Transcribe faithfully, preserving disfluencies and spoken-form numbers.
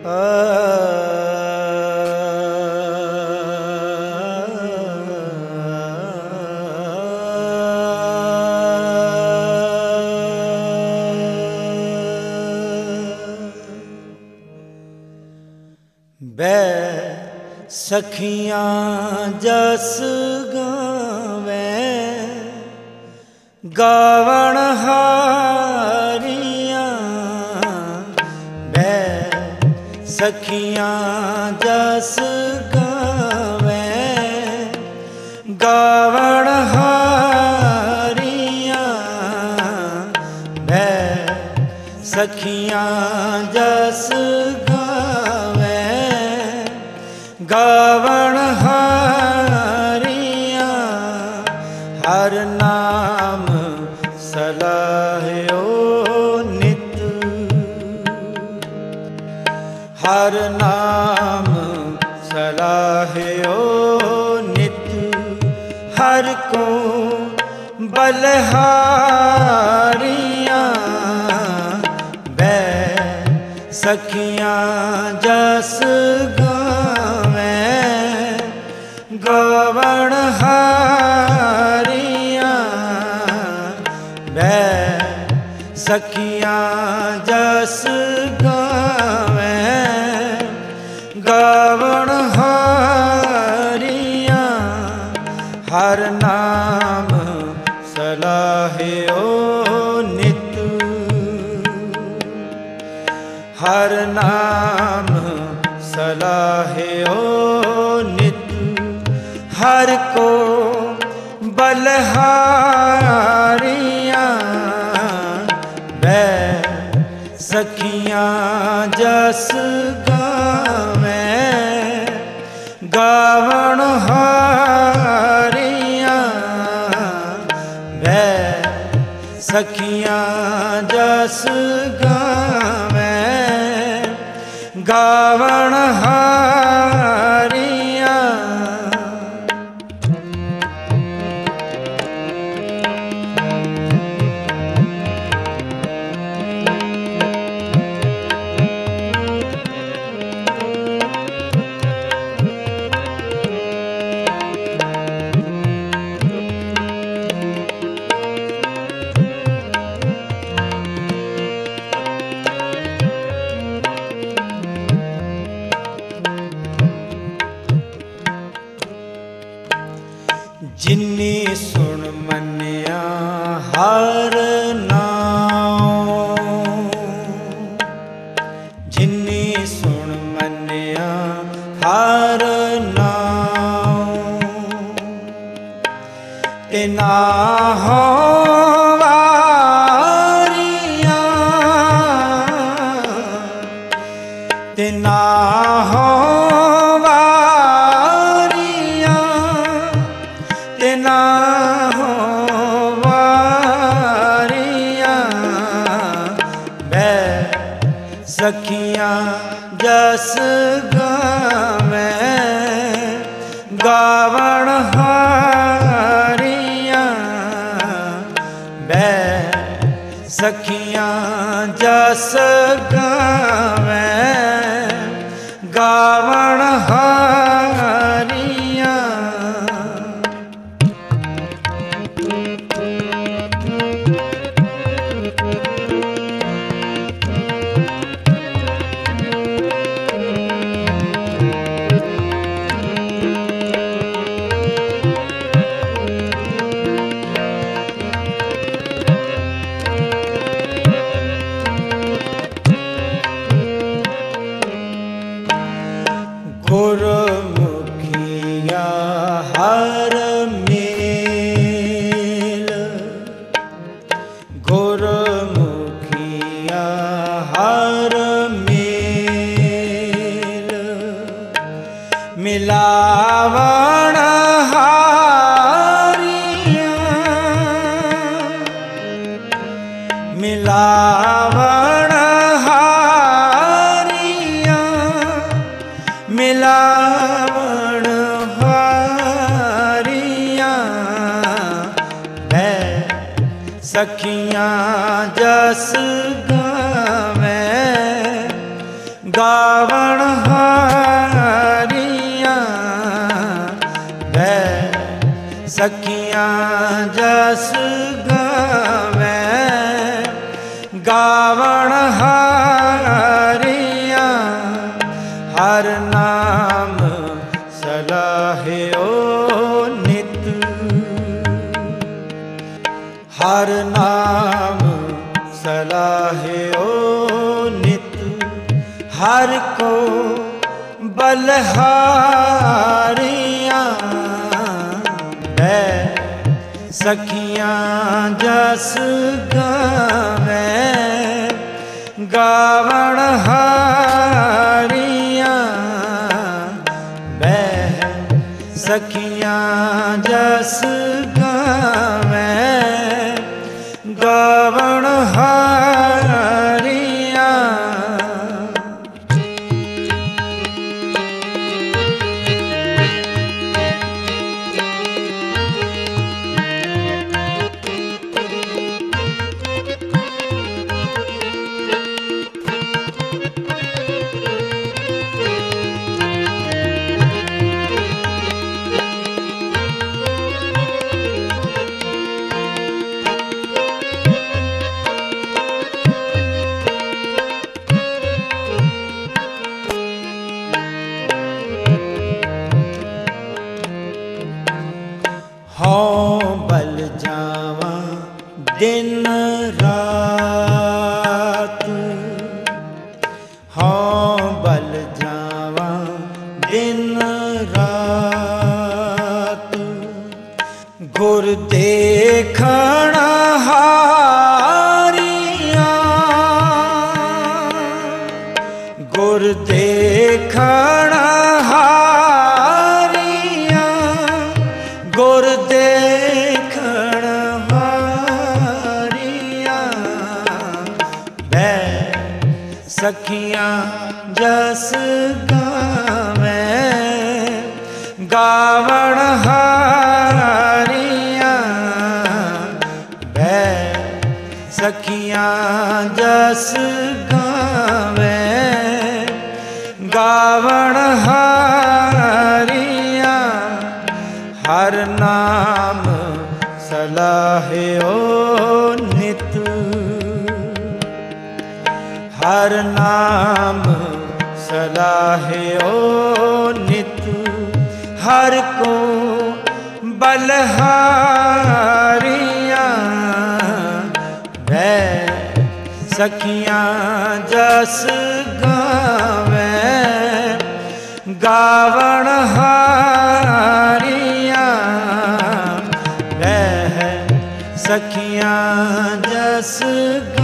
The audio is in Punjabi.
ਬੈ ਸਖੀਆਂ ਜਸ ਗਾਵੇਂ ਗਾਵਣ ਹਾਰੀਆਂ। ਬੈ ਸਖੀਆਂ ਜਸ ਗਾਵੇਂ ਗਾਵਣ ਹਾਰੀਆਂ। ਬੈ ਸਖੀਆਂ ਜਸ ਗਾਵਣ ਹਾਰੀਆਂ। ਹਰ ਨਾਮ ਸਲਾਹਿਓ ਨਿਤ, ਹਰ ਨਾਮ ਸਲਾਹਿਓ ਨਿਤ। ਹਰ ਕੋ ਬਲਹਾਰੀਆਂ। ਬੈ ਸਖੀਆਂ ਜਸ ਗਾਵਣ ਹਾਰੀਆਂ। ਬੈ ਸਖੀਆਂ ਜਸ ਗਾਵੇਂ ਗਾਵਣ ਹਾਰੀਆਂ। ਹਰ ਨਾਮ ਸਲਾਹਿਓ ਨਿਤ, ਹਰ ਨਾਮ ਸਲਾਹਿਓ ਨਿਤ। ਹਰ ਕੋ ਬਲਹਾਰੀਆਂ। ਬੈ ਸਖੀਆਂ ਜਸ ਗਾਵੇਂ ਗਾਵਣ ਹਾਰੀਆਂ। ਬੈ ਸਖੀਆਂ ਜਸ ਗਾਵੇਂ ਗਾਵਣ ਹਾਰੀਆਂ। ਜਿਨੀ ਸੁਣ ਮੰਨਿਆ ਹਰ ਨਾਮ, ਜਿਨੀ ਸੁਣ ਮੰਨਿਆ ਹਰ ਨਾਮ। ਤਿਨਾ ਹੋ ਵਾਰੀਆਂ, ਤਿਨਾ ਹੋ ਤਿਨਾ ਹੋ ਵਾਰੀਆਂ। ਬੈ ਸਖੀਆਂ ਜਸ ਗਾਵੇਂ ਗਾਵਣ ਹਾਰੀਆਂ। ਬੈ ਸਖੀਆਂ ਜਸ ਗਾਵੇਂ ਗਾਵਣ ਹਾਰੀਆਂ। ਗੁਰਮੁਖੀਆ ਹਰ ਮੇਲ, ਗੁਰਮੁਖੀਆ ਹਰ ਮੇਲ। ਮਿਲਾਵਣ ਹਾਰੀਆਂ, ਮਿਲਾਵਣ ਮਿਲਾਵਣ ਹਾਰੀਆਂ। ਬੈ ਸਖੀਆਂ ਜਸ ਗਾਵੇਂ ਗਾਵਣ ਗਾਵਣ ਹਾਰੀਆਂ ਹਰ ਨਾਮ ਸਲਾਹਿਓ ਨਿਤ। ਹਰ ਨਾਮ ਸਲਾਹਿਓ ਨਿਤ। ਹਰ ਕੋ ਬਲਹਾਰੀਆਂ ਬੈ ਸਖੀਆਂ ਜਸ ਗਾਵੇਂ। ਗਾਵਣ ਹਾਰੀਆਂ ਬਹਿ ਸਖੀਆਂ ਜਸ ਗਾਵੇਂ। ਗਾਵਣ ਹਾਰੀਆਂ ਹਉ ਬਲ ਜਾਵਾਂ ਦਿਨ ਰਾਤ। ਹਉ ਬਲ ਜਾਵਾਂ ਦਿਨ ਰਾਤ। ਗੁਰ ਦੇਖਣ ਹਾਰੀਆਂ ਗੁਰ ਦੇਖਣ ਹਾਰੀਆਂ। ਗੁਰ ਦੇਖਣ ਹਾਰੀਆਂ ਬੈ ਸਖੀਆਂ ਜਸ ਗਾਵੇਂ। ਗਾਵਣ ਹਾਰੀਆਂ ਬੈ ਸਖੀਆਂ ਜਸ ਗਾਵੇਂ। ਗਾਵਣ ਹਾਰੀਆਂ ਹਰ ਨਾਮ ਸਲਾਹਿਓ ਨਿਤ। ਹਰ ਨਾਮ ਸਲਾਹਿਓ ਨਿਤ। ਹਰ ਕੋ ਬਲਹਾਰੀਆਂ ਬੈ ਸਖੀਆਂ ਜਸ ਗਾਵੇਂ। ਗਾਵਣ ਹਾਰੀਆਂ ਬਹਿ ਸਖੀਆਂ ਜਸ